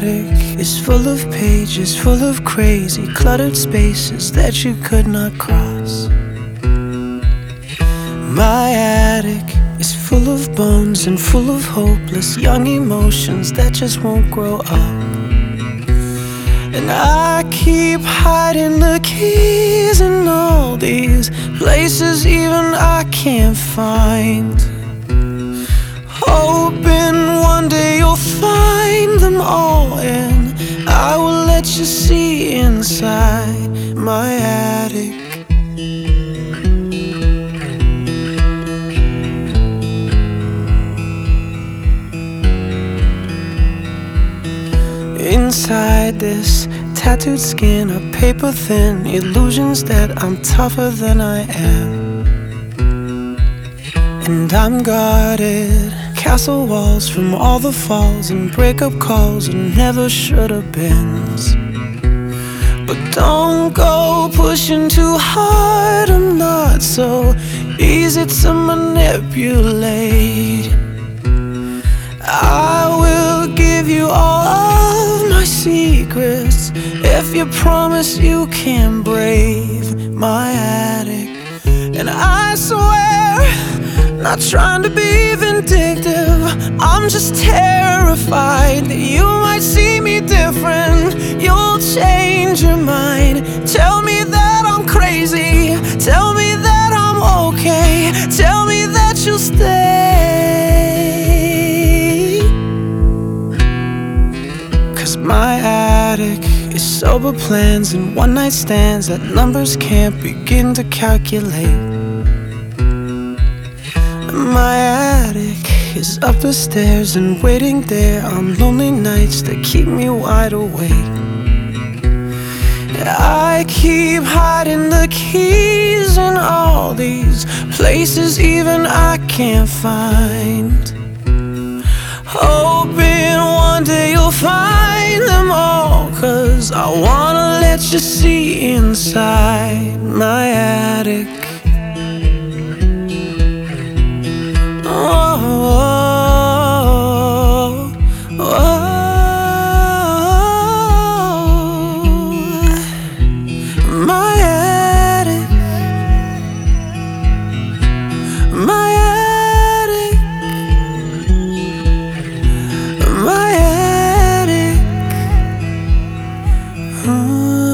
attic is full of pages, full of crazy, cluttered spaces that you could not cross. My attic is full of bones and full of hopeless young emotions that just won't grow up. And I keep hiding the keys in all these places even I can't find, hoping one day you'll find them all, and I will let you see inside my attic. Inside this tattooed skin are paper thin illusions that I'm tougher than I am. And I'm guarded, castle walls from all the falls and breakup calls and never should've beens. But don't go pushing too hard, I'm not so easy to manipulate. I will give you all of my secrets if you promise you can brave my attic. And I swear, not trying to be vindictive, I'm just terrified that you might see me different. You'll change your mind, tell me that I'm crazy, tell me that I'm okay, tell me that you'll stay. 'Cause my attic is sober plans and one-night stands that numbers can't begin to calculate. My attic is up the stairs and waiting there on lonely nights that keep me wide awake. I keep hiding the keys in all these places even I can't find, hoping one day you'll find them all, 'cause I wanna let you see inside my attic. Oh, oh, oh. My attic, my attic, my attic.